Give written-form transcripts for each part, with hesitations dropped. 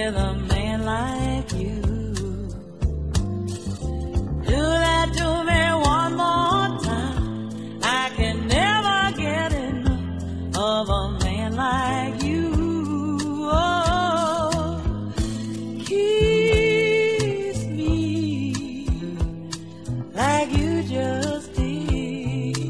with a man like you. Do that to me one more time. I can never get enough of a man like you. Oh, kiss me like you just did.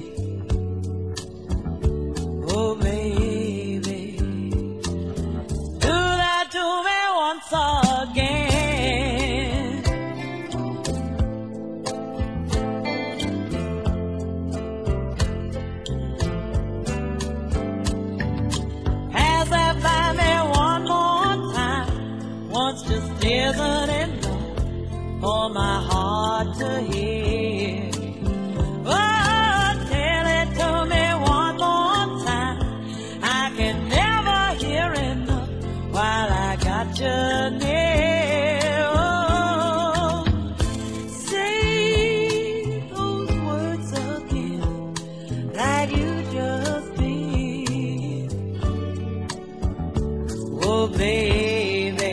Oh, baby, do that to me once again. Pass that by me one more time. Once just isn't enough for my heart to hear. Oh, tell it to me one more time. I can never hear enough while I got you near. Oh, say those words again like you just did. Oh, baby,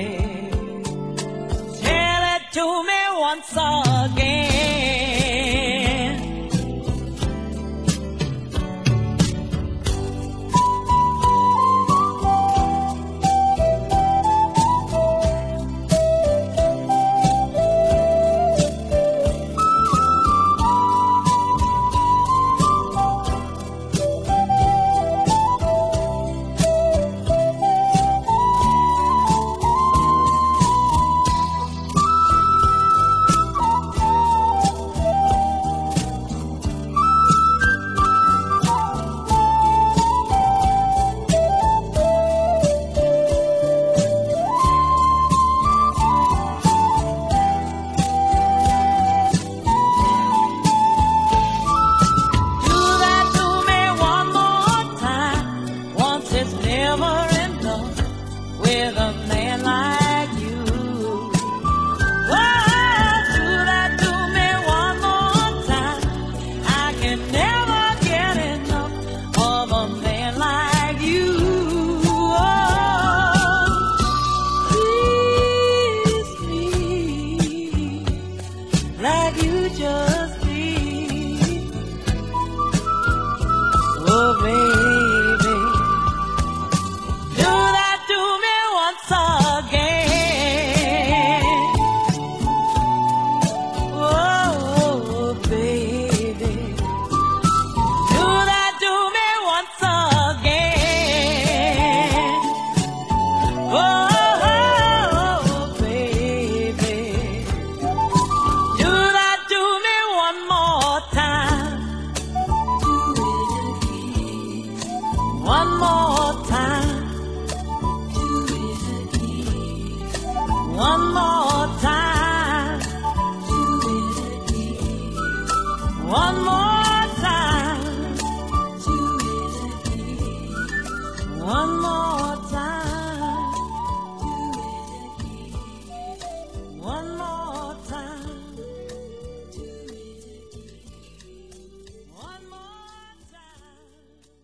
tell it to me once again. It's never enough with a man like you. Oh, do that to me one more time. I can never get enough of a man like you. Oh, please me like you just